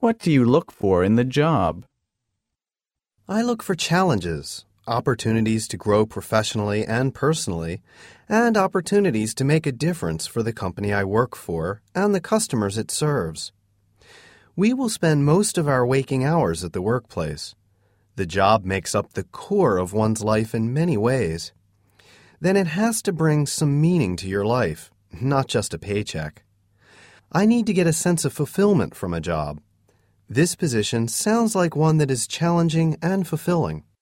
What do you look for in the job? I look for challenges, opportunities to grow professionally and personally, and opportunities to make a difference for the company I work for and the customers it serves. We will spend most of our waking hours at the workplace. The job makes up the core of one's life in many ways. Then it has to bring some meaning to your life, not just a paycheck. I need to get a sense of fulfillment from a job. This position sounds like one that is challenging and fulfilling.